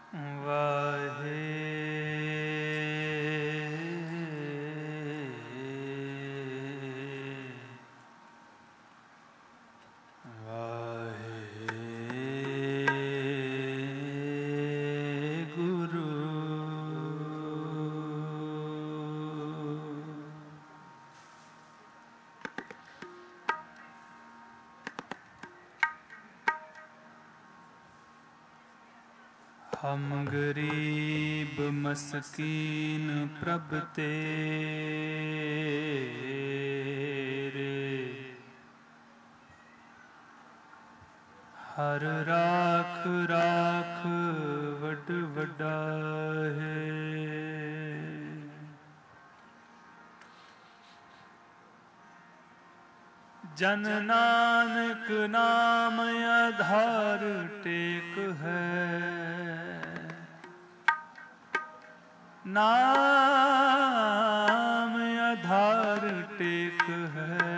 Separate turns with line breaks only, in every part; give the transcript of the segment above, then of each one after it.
वाहे गुरु। हम गरीब मस्कीन प्रभ तेरे, हर राख राख वड वडा है। जन नानक नाम आधार टेक है, नाम आधार टेक है।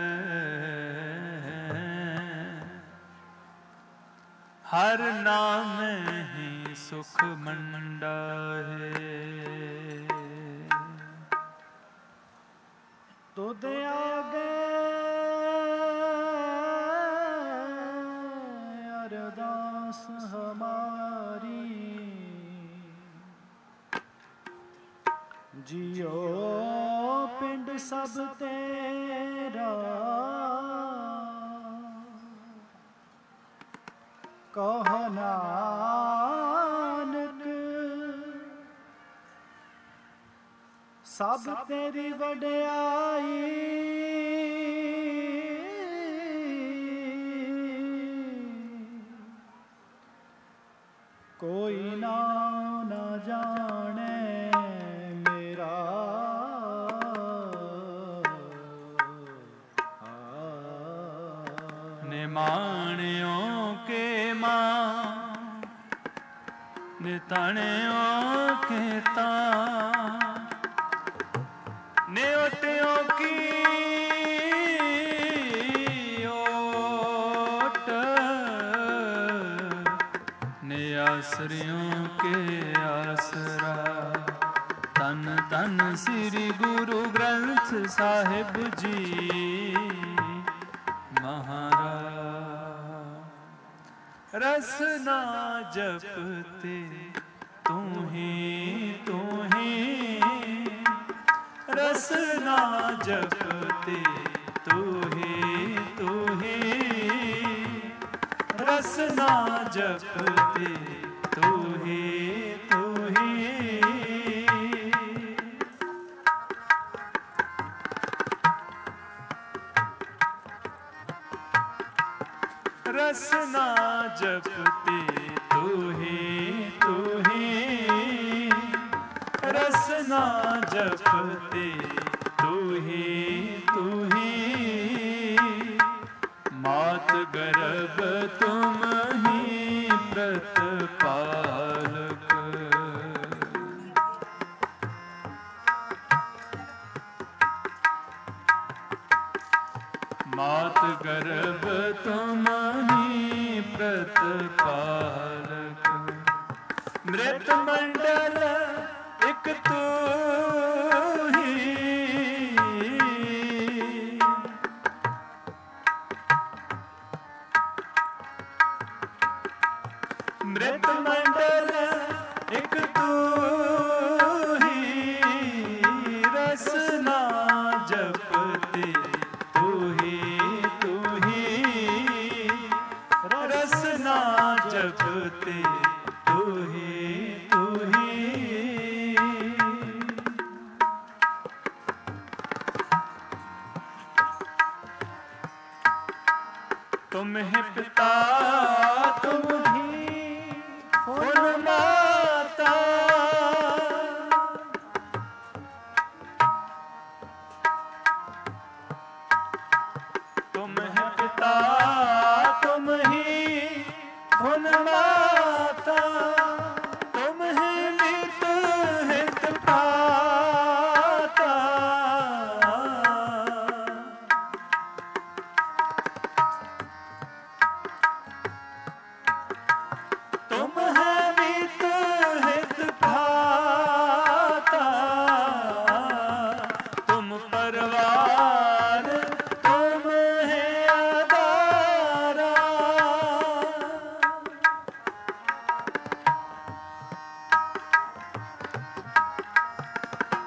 हर नाम ही सुख मंडा है।
तुद आगे अरदास हमारी, जियो पिंड सब तेरा, कहो नानक सब तेरी वड्याई। कोई नाम न जाने मेरा,
निमाणियों के मां निताणियों के तां, नेवटियों की ओट, ने आसरियों के आसरा। तन तन श्री गुरु ग्रंथ साहिब जी महाराज। रसना जपते तू ही रसना जपते तू ही रसना जपते तू ही रसना जपते तू ही रसना जपते तू ही मात गर्भ तुम ही प्रतिपालक। मात गर्भ तुम ही प्रतिपालक। मृत मंडल एक तू ही, मृत मंडल एक तू ही, रसना जपते तू ही रसना जपते तू ही तुम है पिता तुम ही फुल माता, तुम है पिता तुम ही फुल माता, तुम है नित हित पाता।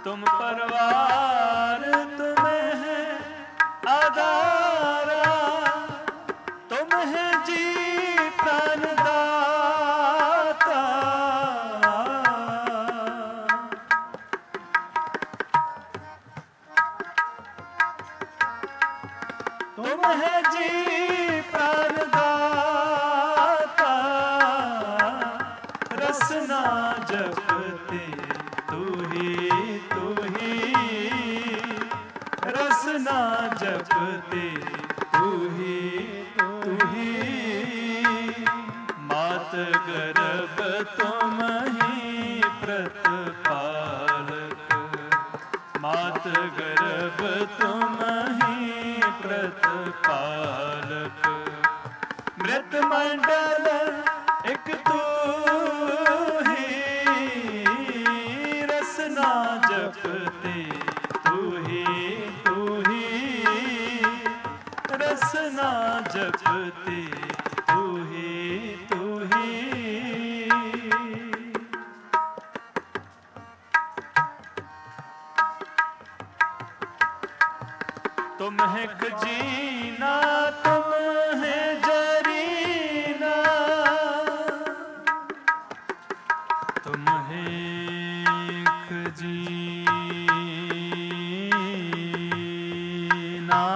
तुम परवार तुम है आधारा, तुम है जी प्राण दाता। तुम है जी प्राण दाता, रसना जपते तू ही, रसना जपते तू ही। मात गर्भ तुम ही प्रतिपालक, मात गर्भ तुम ही प्रतिपालक। मृत मंडल एक तू ही, रसना जपते तू ही, रसना जपते तू ही। तुम है खजीना तुम है जरीना, तुम है खजीना,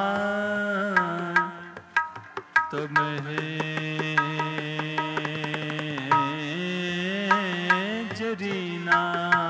तुम है जरीना।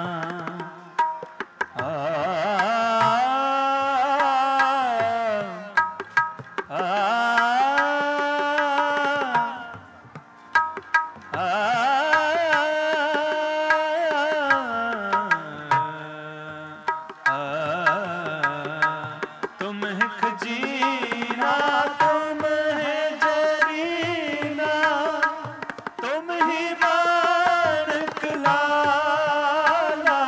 तुम है खजीना तुम है जरीना, तुम ही माणिक लाला।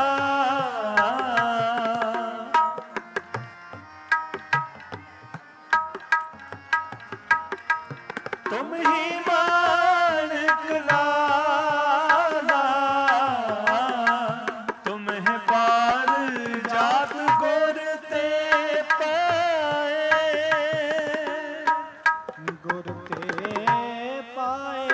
तुम ही माणिक लाला, तुम है पार जात गुर ते पाए,
गुर ते पाए।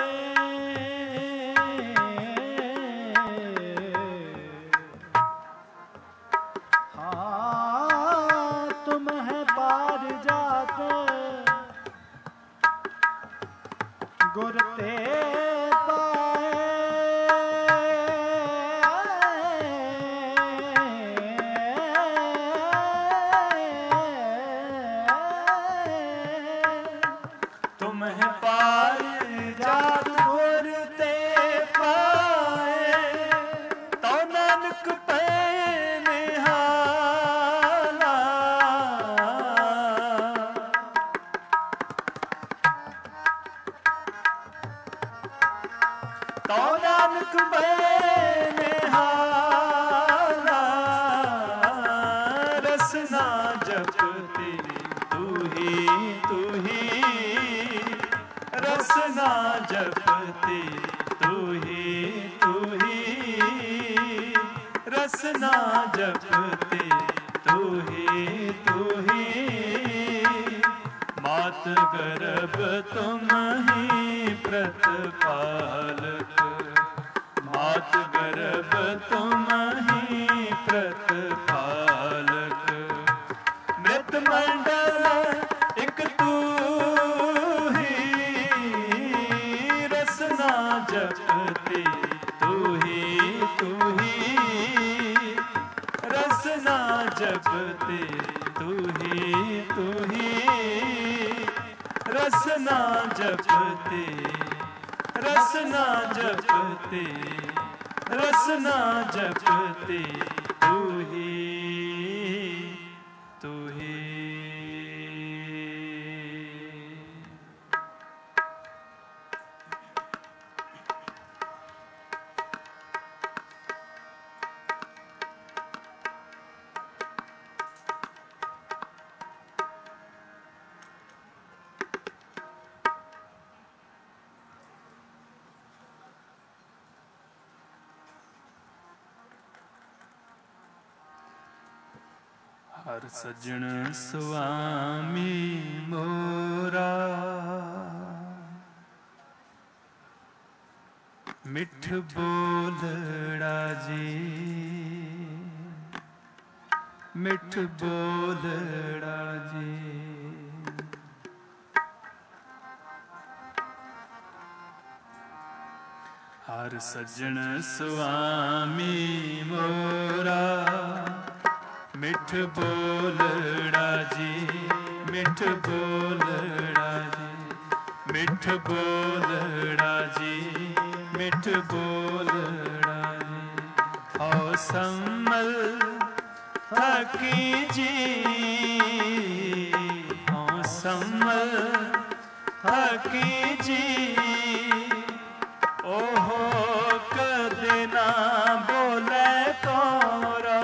हाँ तुम है पार जात गुर ते पाए।
तुम है पार जात गुर ते पाए, तो नानक पे निहाला। तो नानक पे निहाला, रसना जपते तू ही, रसना जपते तू ही, रसना जपते तू ही। मात गर्भ तुम ही प्रतिपालक, मात गर्भ तुम ही प्रतिपालक। मृत मंडल एक तू ही, रसना जपते तू ही, रसना जपते तू ही, रसना जपते, रसना जपते, रसना जपते तू ही। ਹਰ ਸੱਜਣ ਸੁਆਮੀ ਮੋਰਾ, ਮਿੱਠ ਬੋਲੜਾ ਜੀ, ਮਿੱਠ ਬੋਲੜਾ ਜੀ। ਹਰ ਸੱਜਣ ਸੁਆਮੀ ਮੋਰਾ, ਮਿੱਠ ਬੋਲੜਾ ਜੀ, ਮਿੱਠ ਬੋਲੜਾ ਜੀ, ਮਿੱਠ ਬੋਲੜਾ ਜੀ, ਮਿੱਠ ਬੋਲੜਾ ਜੀ। ਹਉ ਸੰਮਲ ਥਕੀ ਜੀ, ਹਉ ਸੰਮਲ ਥਕੀ ਜੀ, ਓਹੋ ਕਦੇ ਨਾ ਬੋਲੇ ਕੋਰਾ,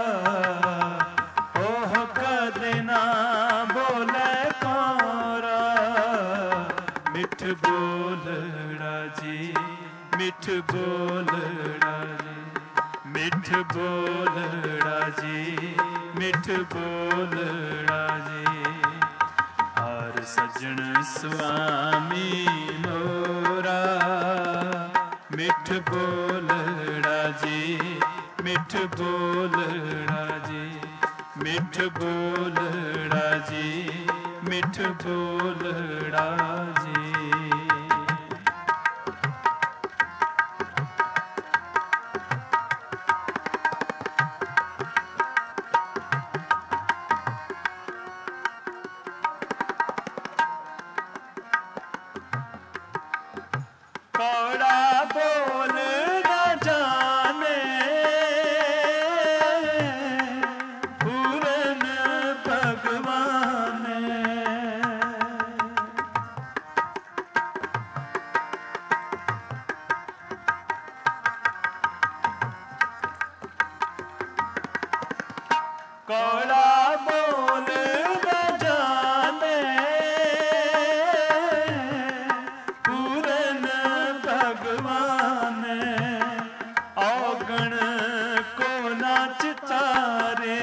ਓਹ ਕਦੇ ਨਾ ਬੋਲੇ ਕੋਰਾ। ਮਿੱਠ ਬੋਲੜਾ ਜੀ, ਮਿੱਠ ਬੋਲੜਾ ਜੀ, ਮਿੱਠ ਬੋਲੜਾ ਜੀ, ਮਿੱਠ ਬੋਲੜਾ ਜੀ। ਹਰ ਸੱਜਣ ਸੁਆਮੀ ਮੋਰਾ, ਮਿੱਠ ਬੋਲੜਾ ਜੀ, ਮਿੱਠ ਬੋਲੜਾ ਜੀ, ਮਿੱਠ ਬੋਲੜਾ ਜੀ, ਮਿੱਠ ਬੋਲੜਾ ਜੀ। ਕੌੜਾ ਬੋਲ ਨਾ ਜਾਣੇ, ਪੂਰਨ ਭਗਵਾਨ। ਕੌੜਾ ਬੋਲ ਨਾ ਜਾਣੇ, ਪੂਰਨ ਭਗਵਾਨ। ਔਗਣ ਕੋ ਨਾ ਚਿਤਾਰੇ,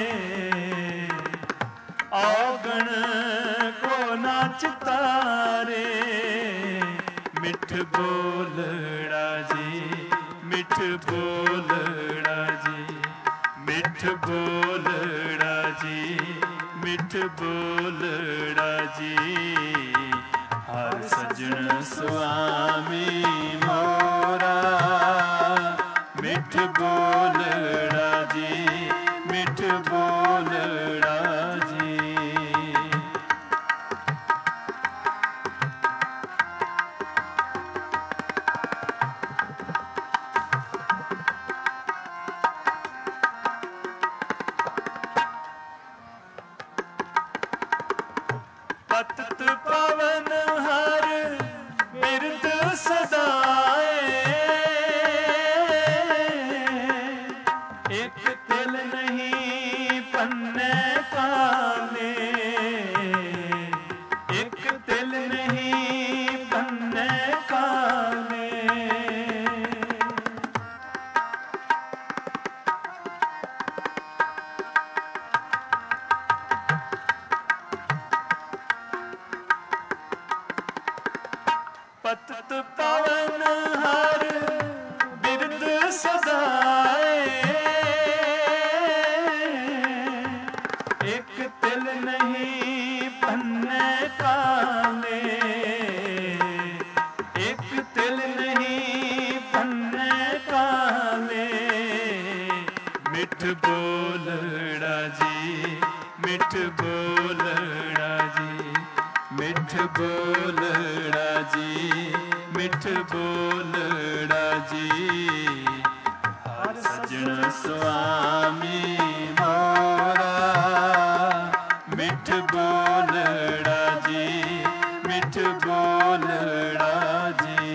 ਔਗਣ ਕੋ ਨਾ ਚਿਤਾਰੇ। ਮਿੱਠ ਬੋਲੜਾ ਜੀ, ਮਿੱਠ ਬੋਲੜਾ ਜੀ, ਮਿੱਠ ਬੋਲੜਾ ਜੀ, ਮਿੱਠ ਬੋਲੜਾ ਜੀ। ਹਰ ਸੱਜਣ ਸੁਆਮੀ ਮੋਰਾ, ਮਿੱਠ ਬੋਲੜਾ ਜੀ, ਮਿੱਠ ਬੋਲੜਾ ਜੀ। ਪਤਿਤ ਪਾਵਨ ਹਰ ਬਿਰਦ ਸਦਾਏ, ਇੱਕ ਤਿਲ ਨਹੀਂ ਪੰਨੇ ਕਾਲੇ, ਇੱਕ ਤਿਲ ਨਹੀਂ ਪੰਨੇ ਕਾਲੇ। ਪਤਿਤ ਪਾਵਨ ਹਰ ਬਿਰਦ ਸਦਾਏ, ਇੱਕ ਤਿਲ ਨਹੀਂ ਪੰਨੇ ਕਾਲੇ, ਇੱਕ ਤਿਲ ਨਹੀਂ ਪੰਨੇ ਕਾਲੇ। ਮਿੱਠ ਬੋਲੜਾ ਜੀ, ਮਿੱਠ ਬੋਲੜਾ ਜੀ, ਮਿੱਠ ਬੋਲੜਾ ਜੀ, ਮਿੱਠ ਬੋਲੜਾ ਜੀ। ਹਰ ਸੱਜਣ ਸੁਆਮੀ ਮੋਰਾ, ਮਿੱਠ ਬੋਲੜਾ ਜੀ, ਮਿੱਠ ਬੋਲੜਾ ਜੀ।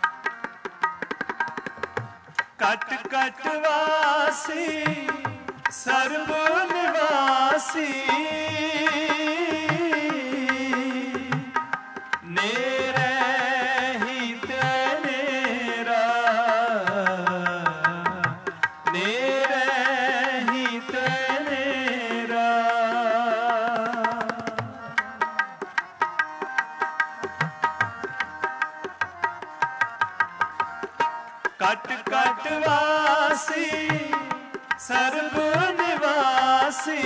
ਕਟ ਕਟ ਵਾਸੀ ਸਰਬ ਨਿਵਾਸੀ ਨੇਰੇ ਹੀ ਤੇ ਨੇਰਾ ਨੇਰੇ ਹੀ ਤੇ ਨੇਰਾ ਕਟ ਕਟ ਵਾਸੀ ਸਰਬ ਨਿਵਾਸੀ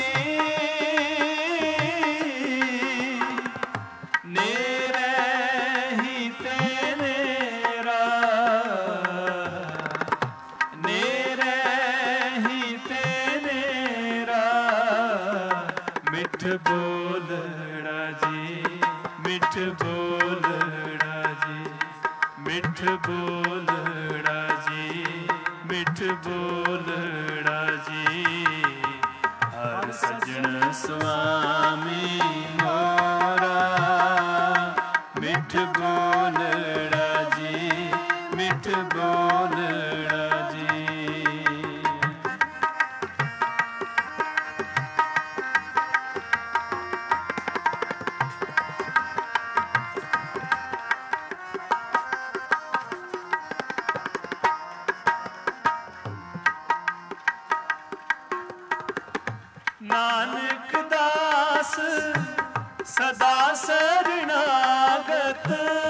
ਨੇਰੇ ਹੀ ਤੇ ਨੇਰਾ ਨੇਰੇ ਹੀ ਤੇ ਨੇਰਾ ਮਿੱਠ ਬੋਲੜਾ ਜੀ ਮਿੱਠ ਬੋਲੜਾ ਜੀ ਮਿੱਠ ਬੋਲੜਾ ਜੀ ਮਿੱਠ ਬੋਲੜਾ ਜੀ ਹਰ ਸਜਣ ਸੁਆਮੀ ਮੋਰਾ ਮਿੱਠ ਬੋਲੜਾ ਜੀ ਮਿੱਠ ਬੋਲੜਾ ਜੀ ਨਾਨਕ ਦਾਸ ਸਦਾ ਸਰਣਾਗਤ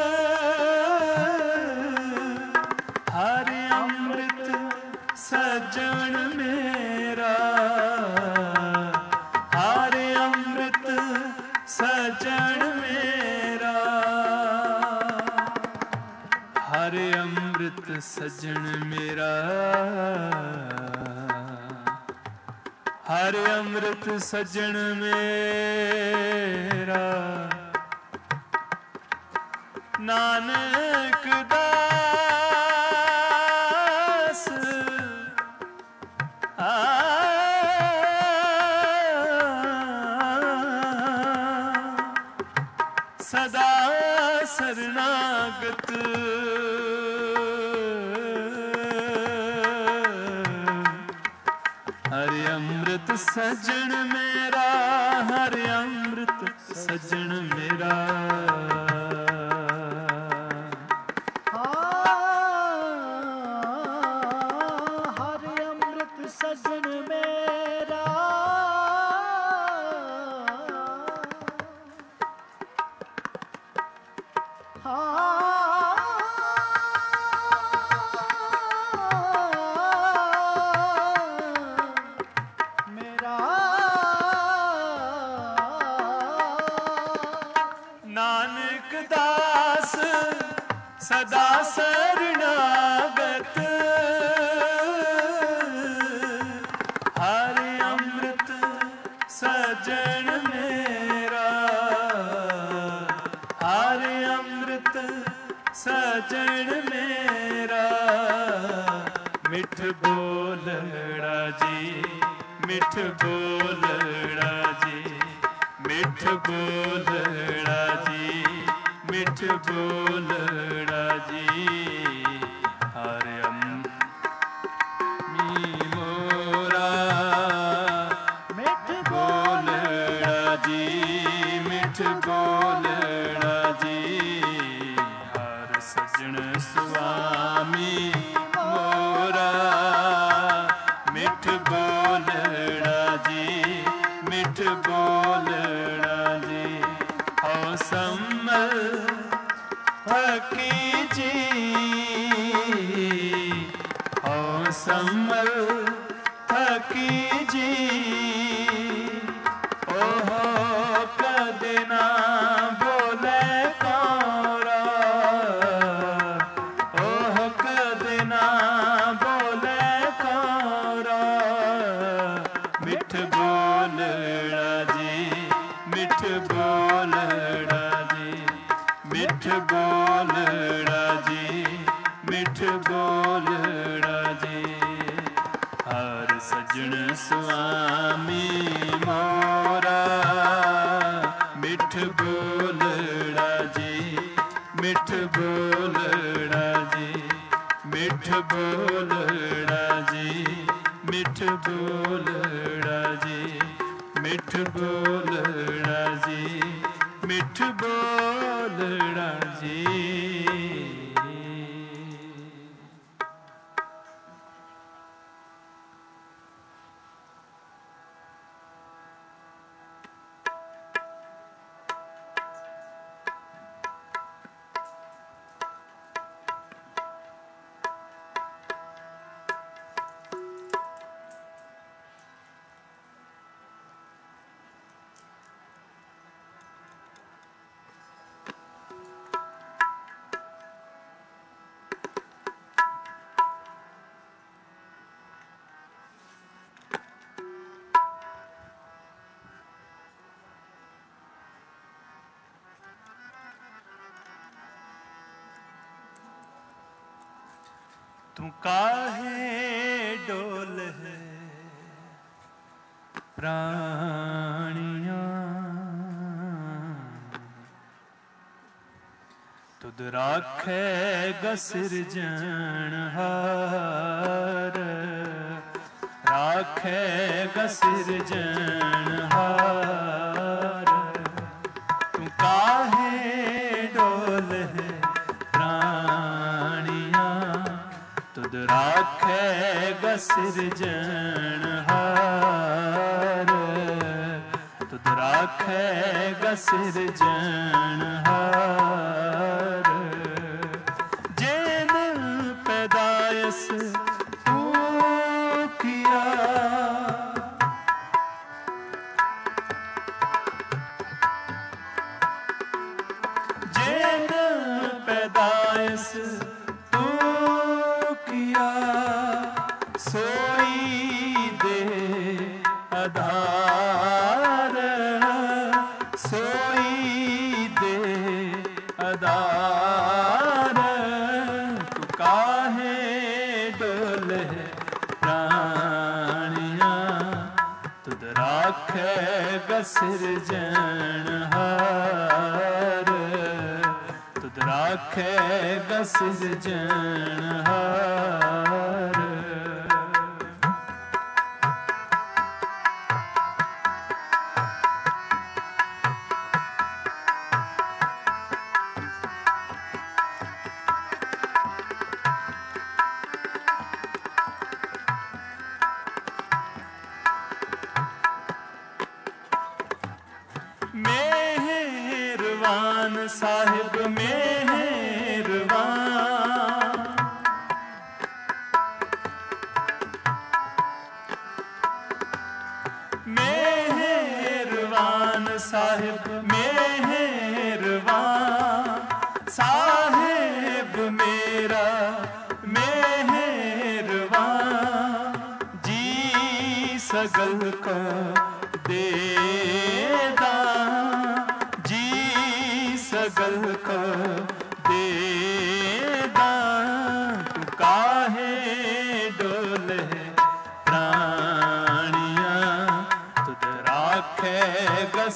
ਹਰ ਅੰਮ੍ਰਿਤ ਸਜਣ ਮੇਰਾ ਹਰ ਅੰਮ੍ਰਿਤ ਸਜਣ ਮੇਰਾ ਹਰ ਅੰਮ੍ਰਿਤ ਸਜਣ ਮੇਰਾ ਹਰ ਅੰਮ੍ਰਿਤ ਸਜਣ ਮੇਰਾ ਨਾਨਕ ਦਾਸ ਸਦਾ ਸਰਨਾਗਤ ਹਰਿ ਅੰਮ੍ਰਿਤ ਸਜਣ ਮੇਰਾ ਹਰਿ ਅੰਮ੍ਰਿਤ ਸਜਣ ਮੇਰਾ
ਹਰਿ ਅੰਮ੍ਰਿਤ ਸਜਣ ਮੇਰਾ
ਨਾਨਕ ਦਾਸ ਸਦਾ ਸਰਣਾਗਤ ਹਰ ਅੰਮ੍ਰਿਤ ਸਜਣ ਮੇਰਾ ਹਰ ਅੰਮ੍ਰਿਤ ਸਜਣ ਮੇਰਾ ਮਿੱਠ ਬੋਲੜਾ ਜੀ ਮਿੱਠ ਬੋਲੜਾ ਜੀ ਮਿੱਠ ਬੋਲੜਾ ਜੀ ਮਿੱਠ ਬੋਲੜਾ ਜੀ ਹਰ ਅੰਮ੍ਰਿਤ ਮੋਰਾ
ਮਿੱਠ
ਬੋਲੜਾ ਜੀ ਮਿੱਠ ਬੋਲੜਾ ਜੀ ਹਰ ਸਜਣ ਸੁਆਮੀ ਮੋਰਾ ਮਿੱਠ ਬੋਲੜਾ ਜੀ ਮਿੱਠ ਬੋਲੜਾ ਜੀ ਹਉ ਸੰਮਲ ਥਕੀ ਜੀ ਹਉ ਸੰਮਲ ਥਕੀ ਜੀ ਓਹ ਕਦੇ ਨਾ ਬੋਲੇ ਕੋਰਾ ਓਹ ਕਦੇ ਨਾ ਬੋਲੇ ਕੋਰਾ ਮਿੱਠ ਬੋਲੜਾ ਜੀ ਮਿੱਠ ਬੋਲੜਾ ਜੀ ਮਿੱਠ ਬੋਲੜਾ ਜੀ ਮਿੱਠ ਬੋਲੜਾ ਜੀ ਹਰ ਸਜਣ ਸੁਆਮੀ ਮੋਰਾ ਮਿੱਠ ਬੋਲੜਾ ਜੀ ਮਿੱਠ ਬੋਲੜਾ ਜੀ ਮਿੱਠ ਬੋਲੜਾ ਜੀ मिठ बोलड़ा जी, मिठ बोलड़ा जी, मिठ बोलड़ा जी। तू काहे डोल है प्राणिया, तुद राखेगा सिरजनहार, राखेगा सिरजनहार। तू काहे डोल है प्राणिया, तुद राखेगा सिरजनहार, तुद राखेगा सिरजनहार। जेन पैदाइश तू किया, जेन पैदाइश तू किया, सोई दे आधार, सोई दे आधार। तू काहे डोल है प्राणिया, तुद राखेगा सिरजनहार, तुद राखेगा सिरजनहार। मेहरबान साहिब मेहरबान, मेहरबान साहिब मेहरबान। साहिब मेरा मेहरबान, जी सगल को देदा, जी सगल को देदा। तू काहे डोल है प्राणिया, तुद राखेगा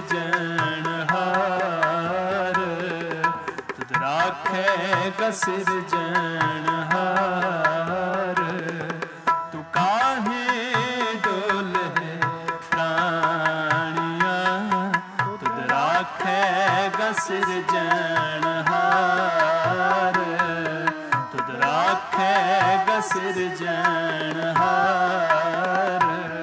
सिरजनहार, तुद राखेगा सिरजनहार। तू काहे डोल है प्राणिया, तुद राखेगा सिरजनहार, तुद राखेगा सिरजनहार।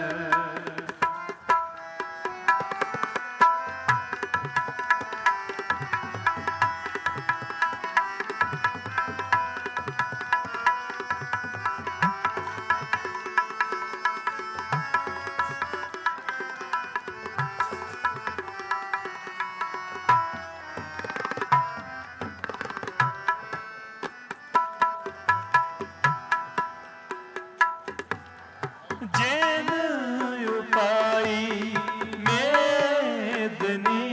जेन उपाई मेदनी,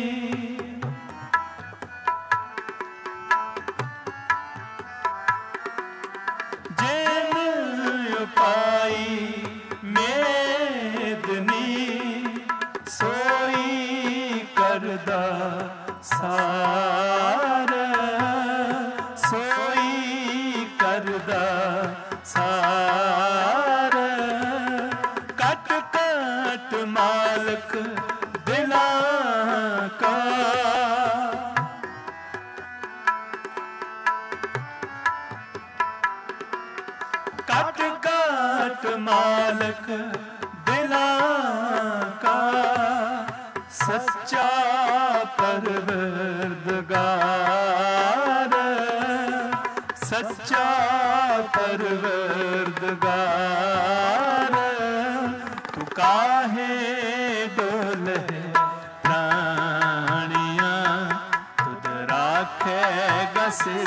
जेन उपाई मेदनी। सोई करदा सार, सोई करदा सार। काट काट मालक दिला का, सच्चा परवरदिगार, सच्चा परवरदिगार। तू काहे डोले प्राणियां, तुद राखेगा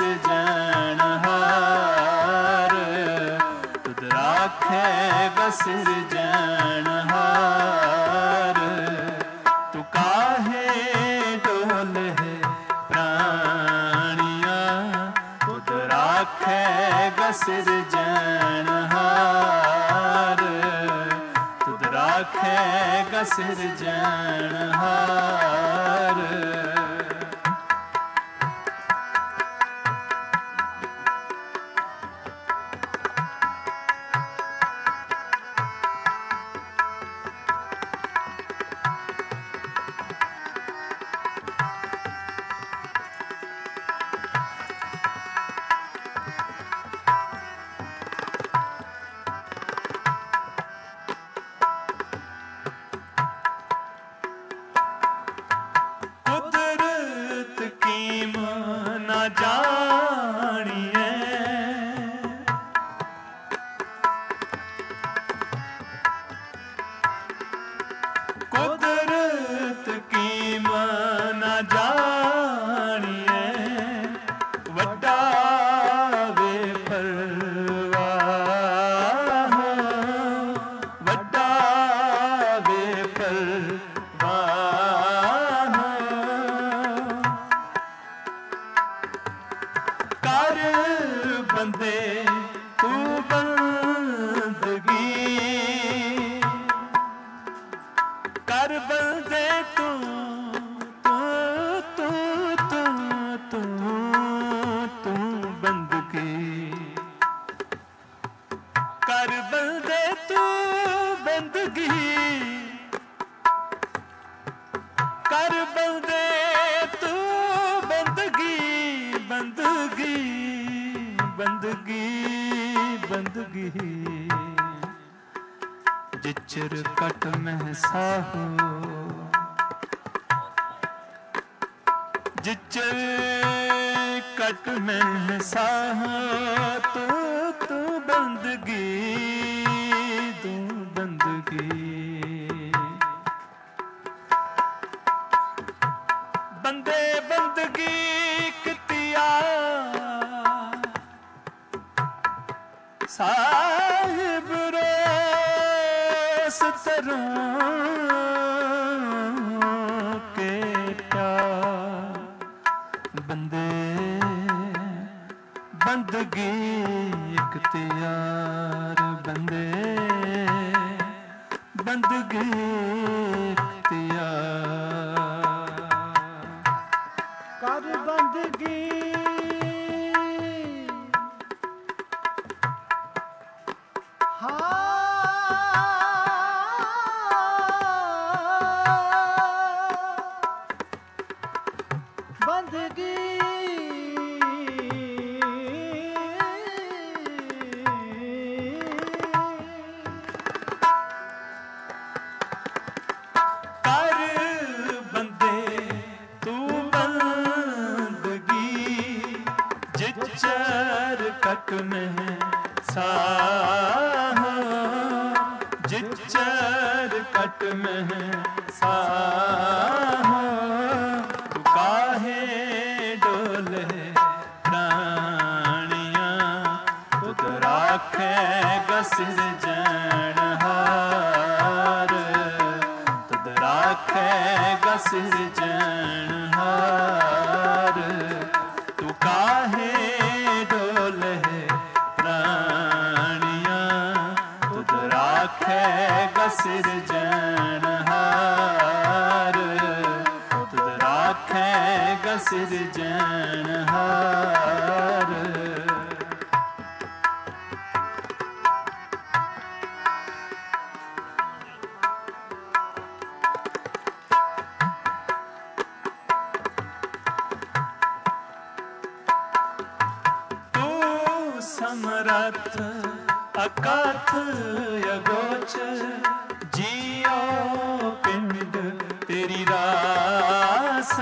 सिरजनहार, तुद राखेगा सिरजनहार। तू काहे डोले प्राणियां, तुद राखेगा सिरजनहार, तुद राखेगा सिरजनहार। जानिए कुदरत की माना जानिए, वड्डा वे परवाह, वड्डा वे परवाह। कर बंदे तू बंदगी, कर बंदे तू तू तू तू तू तू बंदगी, कर बंदे तू बंदगी, कर बंदे तू बंदगी, बंदगी बंदगी बंदगी। जिचर कट में साहो, जिचर कट में साहो, तू तू बंदगी, तू बंदगी। बंदे बंदगी कितिया साहिब रोस तरों के प्यार। बंदे बंदगी इख्तियार, बंदे बंदगी इख्तियार।
कर बंदगी बंदगी
कर बंदे तू बंदगी, जिचर कट में साहो, जिचर कट में साहो। तू काहे डोले प्राणियां, तुद राखेगा सिरजनहार, तुद राखेगा सिरजनहार। तू काहे डोले प्राणियां, तुद राखेगा सिरजनहार, तुद राखेगा सिरजनहार। समरथ कथ अगोचर जियो पिंड तेरी रास,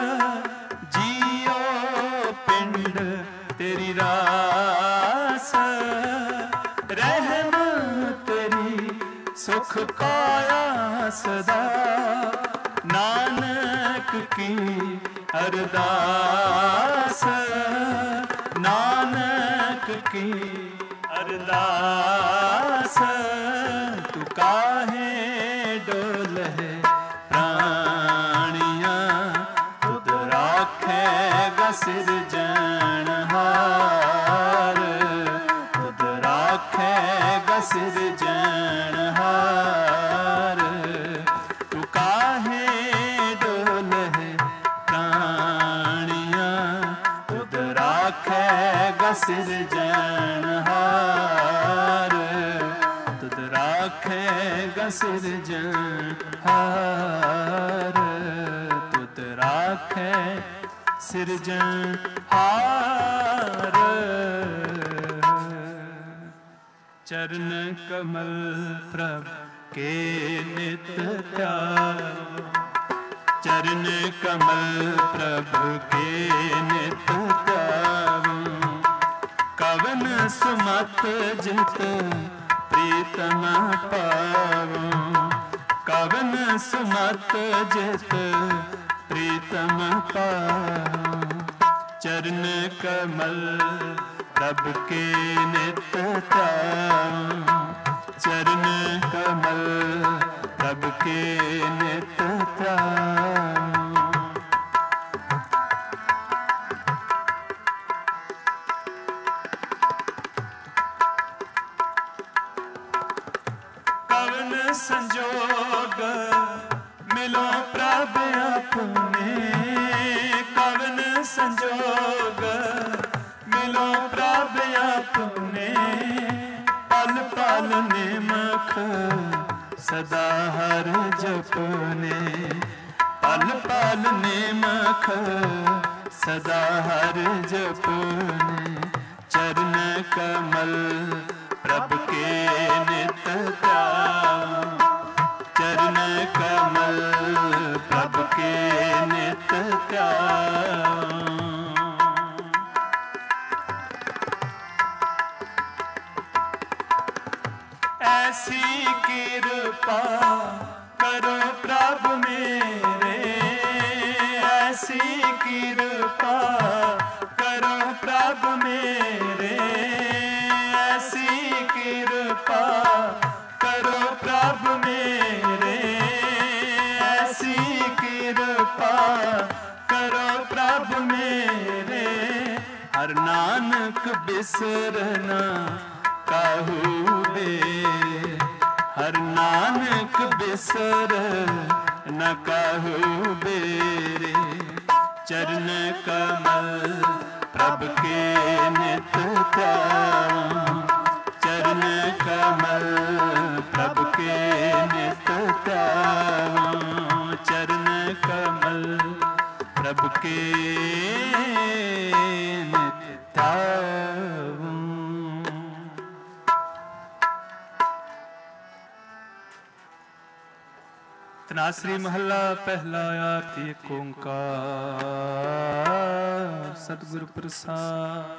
जियो पिंड तेरी रास, रहम तेरी सुख पाया सदा, नानक की अरदास, नानक की अरदास। तू काहे डोले प्राणियां, तुद राखेगा सिरजनहार, तुद राखेगा सिरजनहार। तू काहे डोले प्राणियां, तुद राखेगा सिरजनहार, तुद राखेगा सिरजनहार, तुद राखे सिरजनहार। चरण कमल प्रभु के नित ध्यान, चरण कमल प्रभु के नित ध्यान। कवन सुमत जित प्रीतम पावो, कवन सुमत जित प्रीतम पावो। चरण कमल प्रभु के नित ध्यान, चरण कमल प्रभु के नित ध्यान। कवन संजोग मिलो प्रभु अपने, कवन संजोग मिलो प्रभु अपने। पल पल निमख सदा हर जपने, पल पल निमख सदा हर जपने। चरण कमल प्रभु के नित ध्यान, चरण कमल प्रभु के नित ध्यान। ऐसी कृपा करो प्रभु मेरे, ऐसी कृपा करो प्रभु मेरे, ऐसी कृपा करो प्रभु मेरे, ऐसी कृपा करो प्रभु मेरे। हर नानक बिसरना काहू बे, हर नानक बिसर न काहू बेरे। चरण कमल प्रभु के नित ध्यान, चरण कमल प्रभु के नित ध्यान, चरण कमल प्रभु के नित ध्यान। तनासरी महला पहला आरती एक ओंकार सतगुरु प्रसाद।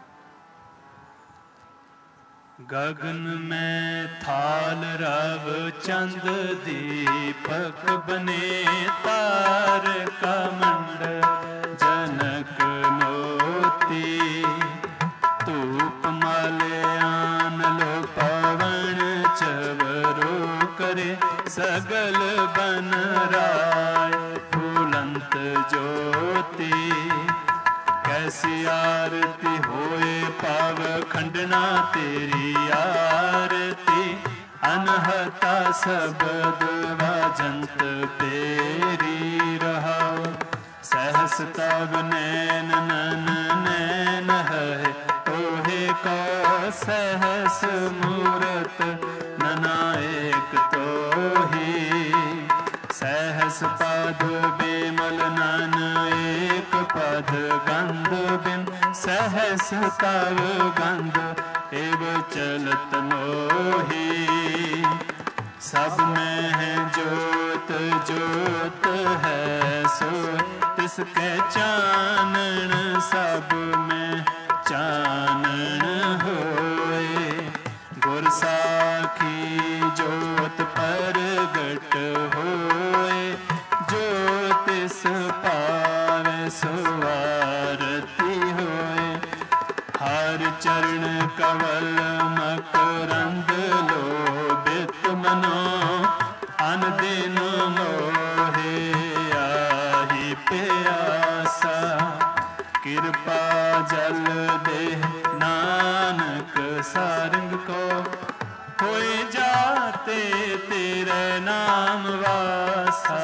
गगन में थाल रव चंद दीपक बने, तारका मंडल जनक मोती। धूप माल्यान लो पवन चवरो करे, सगल बन राय फूलंत ज्योति। कैसी आरती होए पाव खंडना तेरी आरती। अनहता शब्द वाजंत तेरी रहाओ, सहस तब नैन नन नैन है तोहे का। सहस मूरत ननाएक तो ही, सहस पद बेमल नन एक पद गंध बिन। सहस तव गंध एव
चलत मोही। सब में है जोत जोत है सो तिसके चानन, सब में चानन होए। गुर साखी जोत परगट होए, जो तिस पावे सो आरती होए। हर चरण कवल मकरंद लोभित मनो, अन दिन मोहे आहि प्यासा। कृपा जल दे नानक सारंग को, होए जाते तेरे नाम वासा।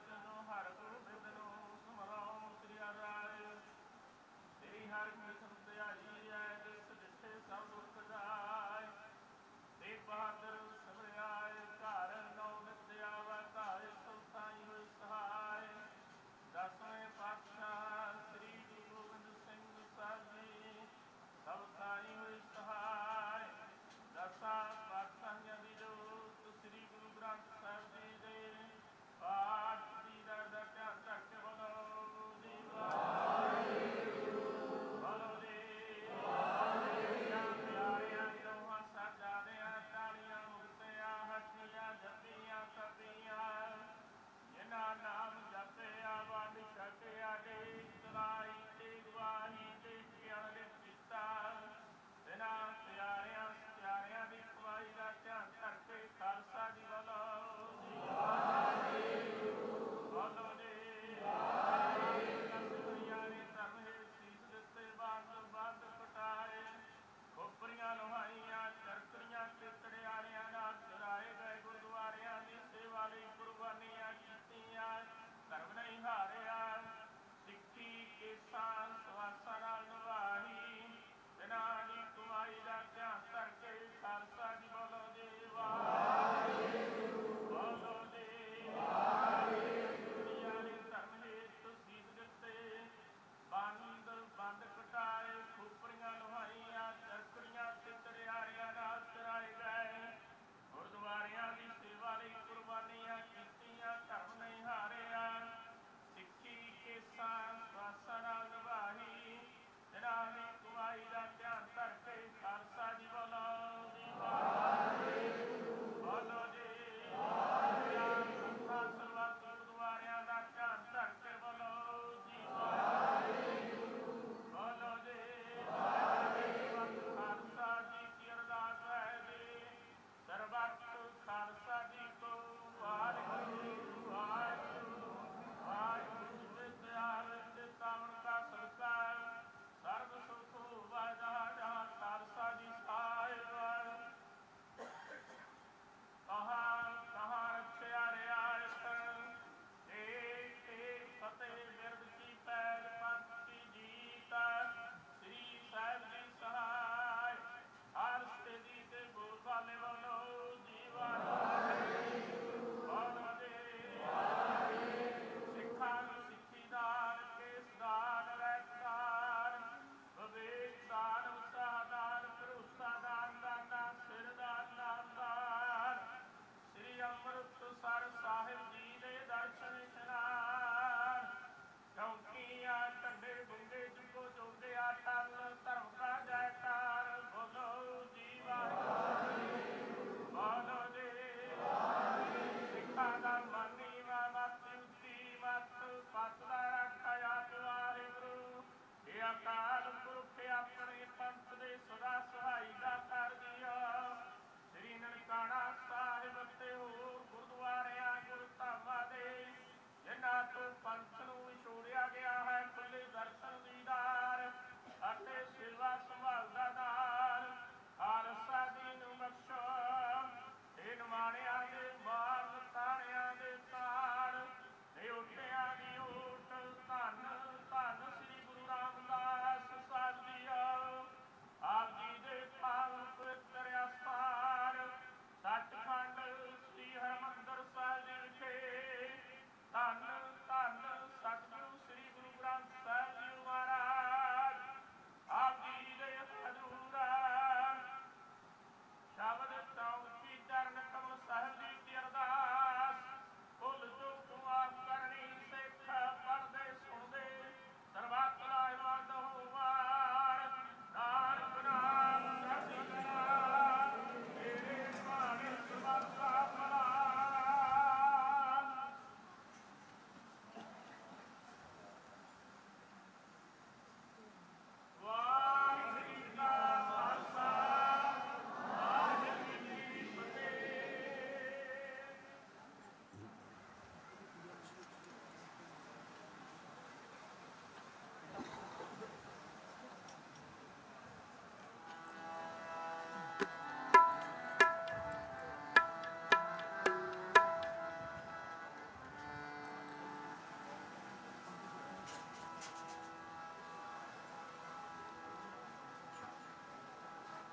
ਹਰ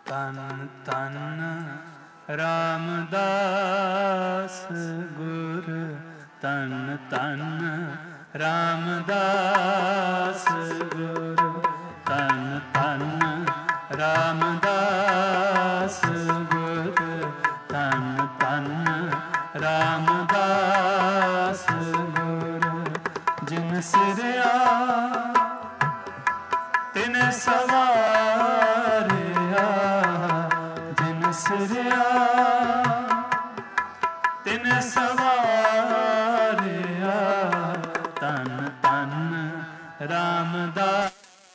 ਤਨ ਤਨ ਰਾਮਦਾਸ ਗੁਰ, ਤਨ ਤਨ ਰਾਮਦਾਸ ਗੁਰ, ਤਨ ਤਨ ਰਾਮਦਾਸ ਗੁਰ, ਤਨ ਤਨ ਰਾਮਦਾਸ ਗੁਰ। ਜਿਨ ਸਿਰਿਆ ਤਿਨ ਸਵਾਰਿਆ, ਜਿਨ ਸਿਰਿਆ ਤਿਨ ਸਵਾਰਿਆ, ਤਨ ਤਨ ਰਾਮਦਾਸ।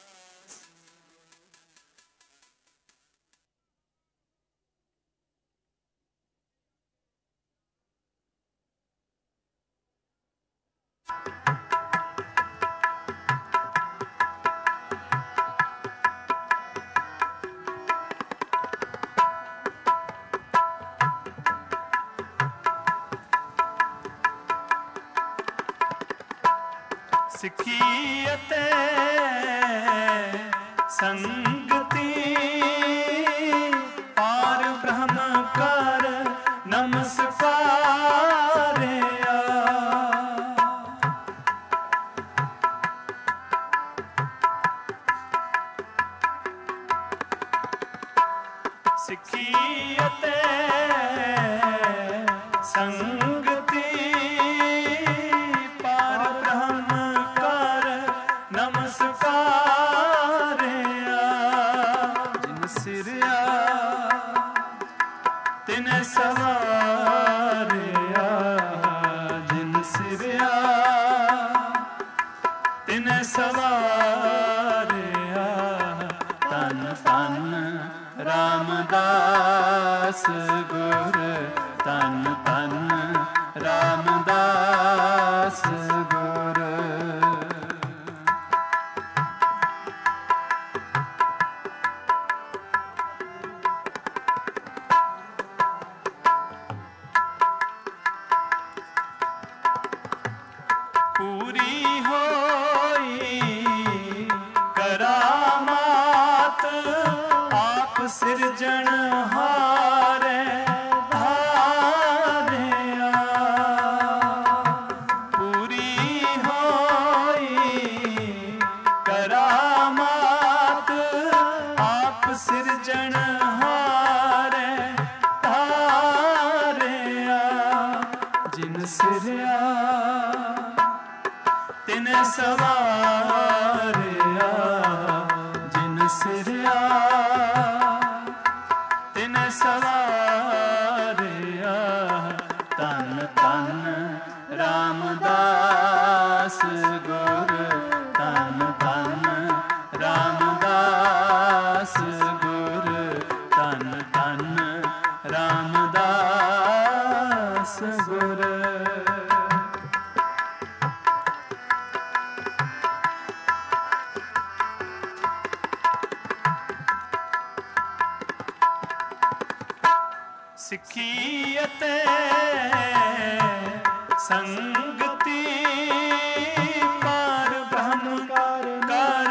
ਸਿੱਖੀ ਅਤੇ ਸੰਗਤੀ ਪਾਰ ਬ੍ਰਹਮ ਕਰ ਨਮਸਕਾਰਿਆ। ਸਿੱਖੀ ਅਤੇ ਸੰਗਤੀ ਪਾਰ ਬ੍ਰਹਮ ਕਰ ਨਮਸਕਾਰਿਆ। ਜਿਨ ਸਿਰਿਆ ਤਿਨ ਸਵਾਰਿਆ, ਜਿਨ ਸਿਰਿਆ ਤਿਨ ਸਵਾਰਿਆ, ਤਨ ਤਨ ਰਾਮਦਾਸ ਗੁਰ, ਤਨ ਤਨ ਰਾਮਦਾਸ ਗੁਰ। ਪੂਰੀ ਹੋਈ ਕਰਾਮਾਤ ਆਪ ਸਿਰਜਣਹਾਰੇ ਧਾਰਿਆ। ਪੂਰੀ ਹੋਈ ਕਰਾਮਾਤ ਆਪ ਸਿਰਜਣਹਾਰੇ ਧਾਰਿਆ। ਜਿਨ ਸਿਰਿਆ ਤਿਨ ਸਵਾਰਿਆ, ਜਿਨ ਸਿਰਿਆ ਤਿਨ ਸਵਾਰਿਆ, ਤਨ ਤਨ ਰਾਮਦਾਸ ਗੁਰ, ਤਨ ਤਨ ਰਾਮਦਾਸ ਗੁਰ, ਤਨ ਤਨ ਰਾਮਦਾਸ ਗੁਰ। ਸਿੱਖੀ ਅਤੇ ਸੰਗਤੀ ਪਾਰ ਬ੍ਰਹਮ ਕਰ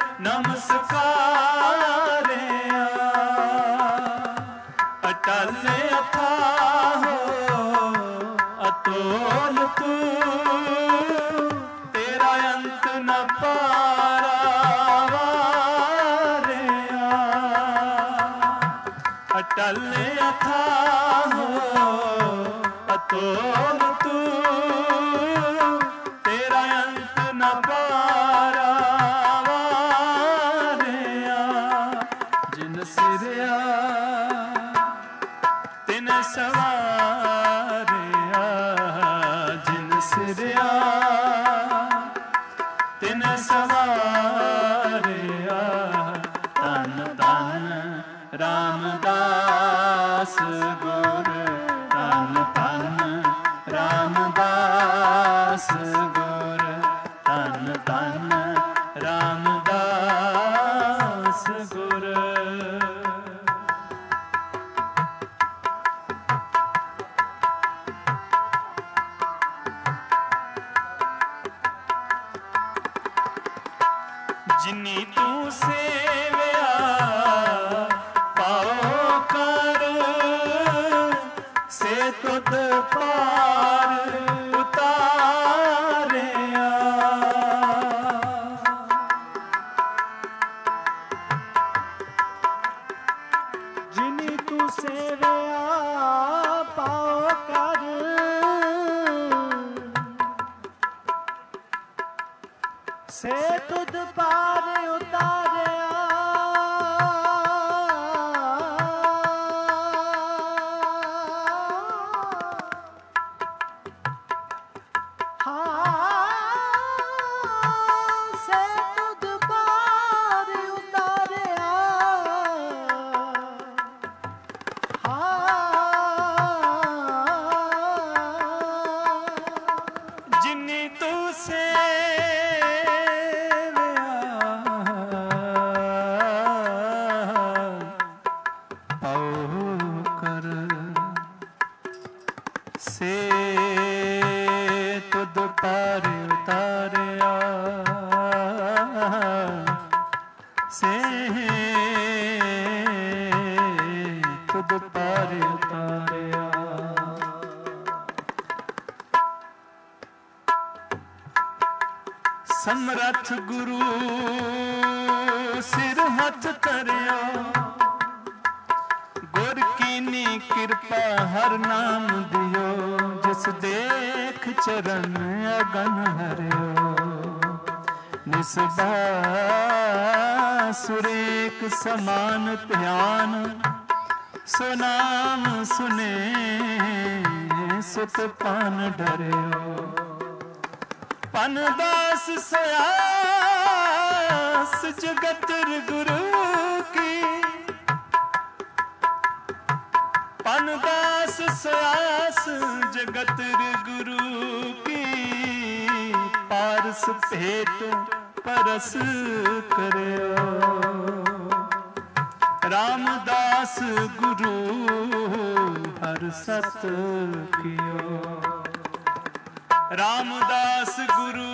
ਨਮਸਕਾਰਿਆ। ਅਟਲ ਅਥਾਹੋ ਅਤੋਲ ਤੂੰ, ਤੇਰਾ ਅੰਤ ਨ ਪਾਰਾਵਾਰਿਆ। ਅਟਲ ਅਥਾਹੋ ਅਤੋਲ ਤੂੰ, ਤੇਰਾ ਅੰਤ ਨ ਪਾਰਾਵਾਰਿਆ। ਜਿਨ ਸਿਰਿਆ ਤਿਨ ਸਵਾਰਿਆ, ਜਿਨ ਸਿਰਿਆ ਤਿਨ ਸਵਾਰਿਆ, ਤਨ ਤਨ ਰਾਮਦਾਸ ਗੁਰ, ਤਨ ਤਨ ਰਾਮਦਾਸ ਗੁਰ, ਤਨ ਤਨ ਰਾਮਦਾਸ ਗੁਰ। ਜਿਨੀ ਤੂੰ ਸੇਵਿਆ ਪਾਓ ਤੁਧ ਪਾਰ ਉਤਾਰਿਆ।
ਜਿਨੀ ਤੂੰ ਸੇਵਿਆ ਪਾਉ ਕਰ, ਸੇ ਤੁਧ ਪਾਰ ਉਤਾਰਿਆ। ਸੇ ਤੁਧ ਪਾਰ ਉਤਾਰਿਆ।
ਜਿਨੀ ਤੂੰ ਸੇ ਤੁਧ ਪਾਰ ਉਤਾਰਿਆ। ਸੇ ਤੁਧ ਪਾਰ ਉਤਾਰਿਆ। ਸਮਰੱਥ ਗੁਰੂ ਸਿਰ ਹੱਥ ਧਰਿਆ। ਗੁਰ ਕੀਨੀ ਕਿਰਪਾ ਹਰ ਨਾਮ ਦਿਓ। ਜਿਸ ਦੇਖ ਚਰਨ ਅਗਨ ਹਰਿਓ। ਨਿਸਬਾ ਸੁਰੇਕ ਸਮਾਨ ਧਿਆਨ। ਸੋ ਨਾਮ ਸੁਨੇ ਸੁਤ ਪਨ ਡਰਿਓ। ਪਨ ਦਾਸ ਸਆਸ ਜਗਤ ਗੁਰੂ ਕੀ। ਪਨ ਦਾਸ ਸਆਸ ਜਗਤ ਗੁਰੂ ਕੀ। ਪਾਰਸ ਭੇਟ ਪਰਸ ਕਰਿਓ। ਰਾਮਦਾਸ ਗੁਰੂ ਹਰ ਸਤ ਕੀਓ। ਰਾਮਦਾਸ ਗੁਰੂ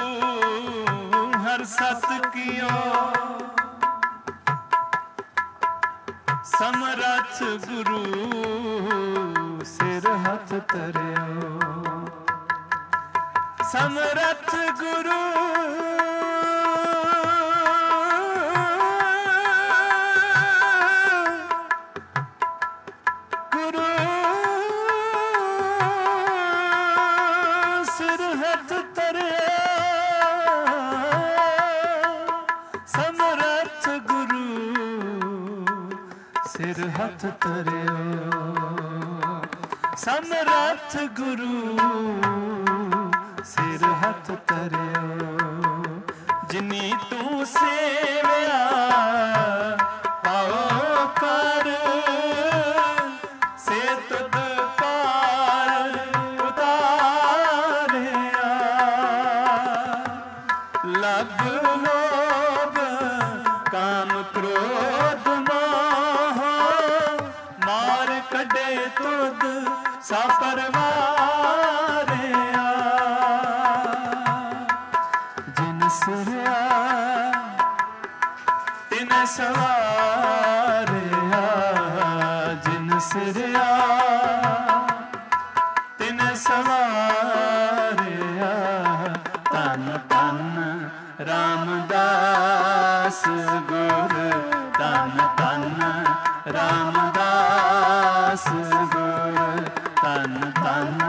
ਹਰ ਸਤ ਕੀਓ। ਸਮਰੱਥ ਗੁਰੂ ਸਿਰ ਹੱਥ ਧਰਿਓ। ਸਮਰੱਥ ਗੁਰੂ ਸਿਰ ਹੱਥ ਧਰਿਓ। ਸਮਰੱਥ ਗੁਰੂ ਸਿਰ ਹੱਥ ਧਰਿਓ। ਸਮਰੱਥ ਗੁਰੂ ਸਿਰ ਹੱਥ ਧਰਿਓ। ਜਿਨੀ ਤੂੰ ਸੇਵਿਆ ਪਾਉ ਕਰ। ਸੇ ਤੁਧ ਪਾਰ ਉਤਾਰਿਆ। ਲਭ ਲੋਭ ਕਾਮ ਕ੍ਰੋਧ ਮੋਹ। ਮਾਰ ਕੱਢੇ ਤੁਧ ਸਾ ਪਰਵਾਰਿਆ। ਜਿਨ ਸਿਰਿਆ ਤਿਨ ਸਵਾਰਿਆ। ਜਿਨ ਸਿਰਿਆ ਤਿਨ ਸਵਾਰਿਆ। ਤਨ ਤਨ ਰਾਮਦਾਸ ਗੁਰ। ਤਨ ਤਨ ਰਾਮਦਾਸ ਗੁਰ। ਤਨ ਤਨ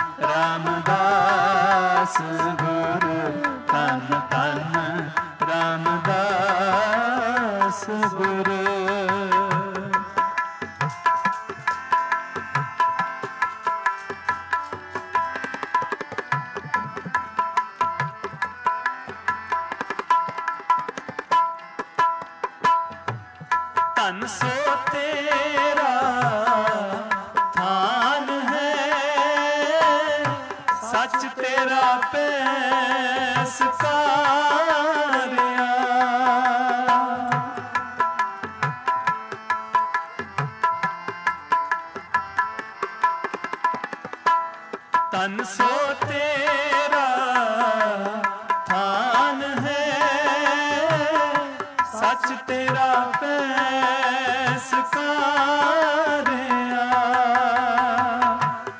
ਰਾਮਦਾਸ ਗੁਰ। ਤਨ ਤਨ ਰਾਮਦਾਸ ਗੁਰ। ਧਨ ਸੋ ਤੇਰਾ ਥਾਨ ਹੈ। ਸੱਚ ਤੇਰਾ ਪੈਸ ਕਾਰਿਆ। ਧਨ ਸੋ ਤੇਰਾ ਥਾਨ ਹੈ। ਸੱਚ ਤੇਰਾ ਪੈਸ ਕਾਰਿਆ।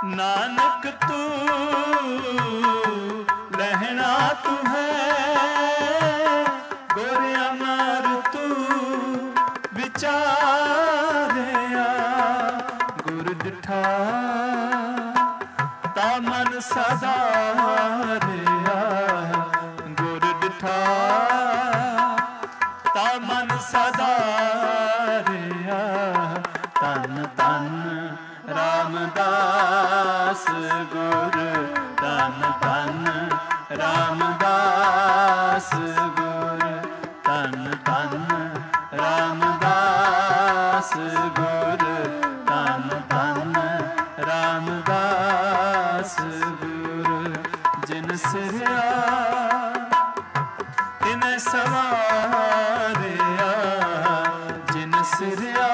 ਨਾਨਕ ਤੂੰ ਲਹਿਣਾ ਤੂੰ ਹੈ, ਗੁਰ ਅਮਰ ਤੂੰ ਵਿਚਾਰਿਆ। ਗੁਰ ਡਿਠਾ ਤਾ ਮਨ ਸਦਾਰਿਆ, ਗੁਰ ਡਿਠਾ ਤਾ ਮਨ ਸਦਾਰਿਆ। ਧੰਨ ਧੰਨ ਰਾਮਦਾਸ ਗੁਰ, ਧੰਨ ਧੰਨ ਰਾਮਦਾਸ ਗੁਰ, ਧੰਨ ਧੰਨ ਰਾਮਦਾਸ ਗੁਰ, ਧੰਨ ਧੰਨ ਰਾਮਦਾਸ ਗੁਰ। ਜਿਨ ਸਿਰਿਆ ਤਿਨ ਸਵਾਰਿਆ, ਜਿਨ ਸਿਰਿਆ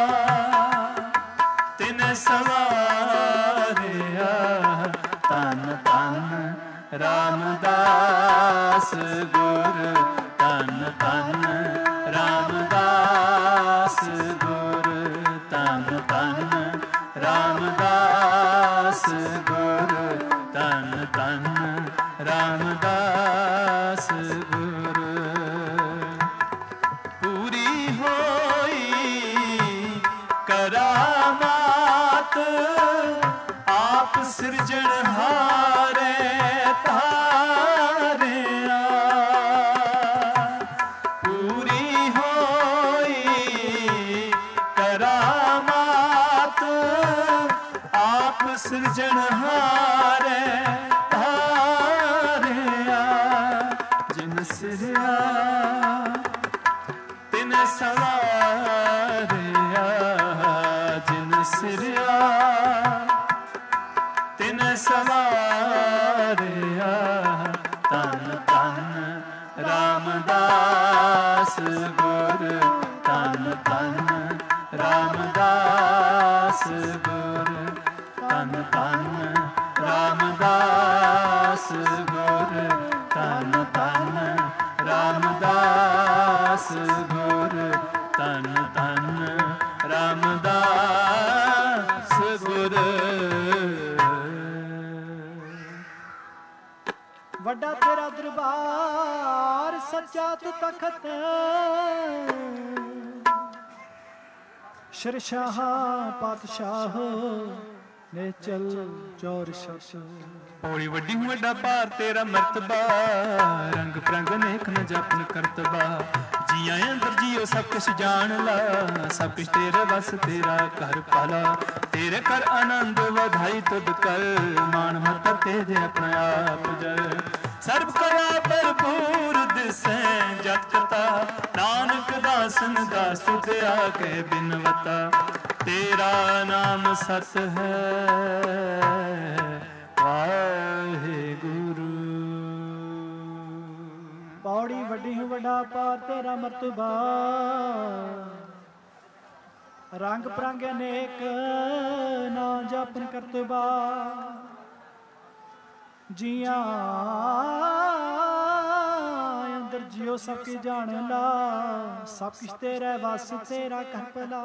ਤਿਨ ਸਵਾਰਿਆ। ਧੰਨ ਧੰਨ ਰਾਮਦਾਸ ਗੁਰ, ਧੰਨ ਧੰਨ ਰਾਮਦਾਸ ਗੁਰ, ਧੰਨ ਧੰਨ ਰਾਮਦਾਸ ਗੁਰ, ਧੰਨ ਧੰਨ ਰਾਮਦਾਸ ਗੁਰ। ਪੂਰੀ ਹੋਈ ਕਰਾਮਾਤ ਆਪ ਸਿਰਜਣਹਾਰੇ ਤਾਰਿਆ। ਪੂਰੀ ਹੋਈ ਕਰਾਮਾਤ ਆਪ ਸਿਰਜਣਹਾਰੇ ਤਾਰਿਆ। ਜਿਨ ਸਿਰਿਆ ਤਿਨ ਸਵਾਰਿਆ, ਜਿਨ ਸਿਰਿਆ ਤਿਨ ਸਵਾਰਿਆ। ਧੰਨ ਧੰਨ ਰਾਮਦਾਸ ਗੁਰ, ਧੰਨ ਧੰਨ ਰਾਮਦਾਸ ਗੁਰ, ਧੰਨ ਧੰਨ ਰਾਮਦਾਸ ਗੁਰ, ਧੰਨ ਧੰਨ ਰਾਮਦਾਸ ਗੁਰ, ਧੰਨ ਧੰਨ ਰਾਮਦਾਸ ਗੁਰ।
ਵੱਡਾ ਤੇਰਾ ਦਰਬਾਰ, ਸੱਚਾ ਤੂੰ ਤਖਤ, ਸ਼ਰਸ਼ਾਹ ਪਾਤਸ਼ਾਹ ਨੇ ਚਲ ਚੌਰ ਸ਼ਖਸ।
ਪੌੜੀ ਵੱਡੀ ਹੂੰ ਵੱਡਾ ਭਾਰ ਤੇਰਾ ਮਰਤਬਾ, ਰੰਗ ਪ੍ਰੰਗ ਅਨੇਕ ਨ ਜਪਨ ਕਰਤਬਾ। ਜੀਆਂ ਅੰਦਰ ਜੀਓ ਸਭ ਕੁਛ ਜਾਣ ਲਾ, ਸਭ ਕੁਛ ਤੇਰੇ ਵਸ ਤੇਰਾ ਘਰ ਪਾਲਾ। ਤੇਰੇ ਕਰ ਆਨੰਦ ਵਧਾਈ ਤੁਧ ਕਰ, ਮਾਨ ਮਹੱਤਵ ਤੇਰੇ ਆਪਣਾ ਆਪ ਜਰ। ਸਰਬ ਕਲਾ ਭਰਪੂਰ ਦਿਸੈ ਜਤ ਕਤਾ, ਨਾਨਕ ਦਾਸਨ ਦਾਸ ਤੁਧ ਆਗੇ ਬਿਨਵਤਾ। ਤੇਰਾ ਨਾਮ ਸਤ ਹੈ ਵਾਹਿਗੁਰੂ।
ਪੌੜੀ ਵੱਡੀ ਹੂੰ ਵੱਡਾ ਪਾਰ ਤੇਰਾ ਮਰਤਬਾ, ਰੰਗ ਪ੍ਰੰਗ ਅਨੇਕ ਨਾ ਜਪਨ ਕਰਤਬਾ। ਜੀਆਂ ਅੰਦਰ ਜਿਉ ਸਭ ਕੀ ਜਾਣ ਲਾ, ਸਭ ਕੁਛ ਤੇਰੇ ਵਸ ਤੇਰਾ ਘਰ ਭਲਾ।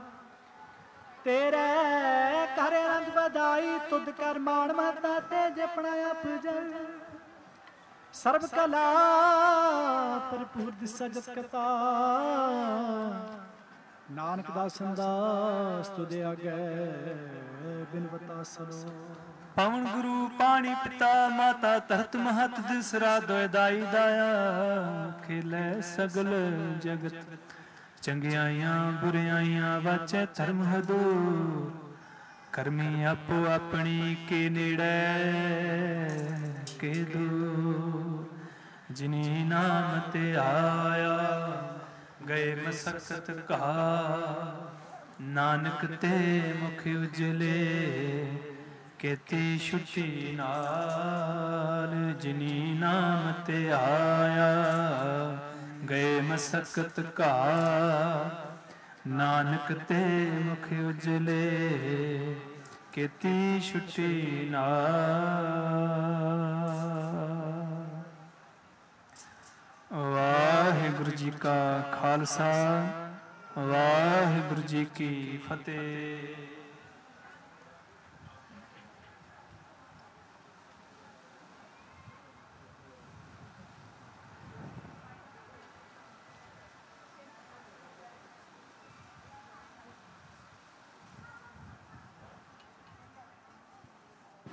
ਤੇਰੇ ਘਰ ਆਨੰਦ ਵਧਾਈ ਤੁਧ ਕਰ, ਮਾਣ ਮਹੱਤਾ ਤੇ ਜਪਣਾ ਆਪ ਜਲ। ਸਰਬ ਕਲਾ ਭਰਪੂਰ ਦਿਸੈ ਜਤ ਕਤਾ, ਨਾਨਕ ਦਾਸਨ ਦਾਸ ਤੁਧ ਆਗੇ ਬਿਨਵਤਾ ਸਲੋ।
ਪਵਨ ਗੁਰੂ ਪਾਣੀ ਪਿਤਾ ਮਾਤਾ ਧਰਤ ਮਹਤ ਦਿਸਰਾ ਦੋਇ ਦਾਈ ਦਾਇਆ। ਖੇਲੇ ਸਗਲ ਜਗਤ ਚੰਗਿਆਈਆਂ ਬੁਰਿਆਈਆਂ, ਵਾਚੈ ਧਰਮ ਹਦੂਰ। ਕਰਮੀ ਆਪੋ ਆਪਣੀ ਕੇ ਨੇੜੇ ਕੇ ਦੂਰ। ਜਿਨੀ ਨਾਮ ਤੇ ਆਇਆ ਗਏ ਮਸਕਤ ਕਾ, ਨਾਨਕ ਤੇ ਮੁਖ ਉਜਲੇ ਕੀਤੀ ਛੁੱਟੀ ਨਾਲ। ਜਿਨੀ ਨਾਮ ਤੇ ਆਇਆ ਗਏ ਮਸਕਤ ਕਾ, ਨਾਨਕ ਤੇ ਮੁਖ ਉਜਲੇ ਕੀਤੀ ਛੁੱਟੀ ਨਾਲ। ਵਾਹਿਗੁਰੂ ਜੀ ਕਾ ਖਾਲਸਾ, ਵਾਹਿਗੁਰੂ ਜੀ ਕੀ ਫਤਿਹ।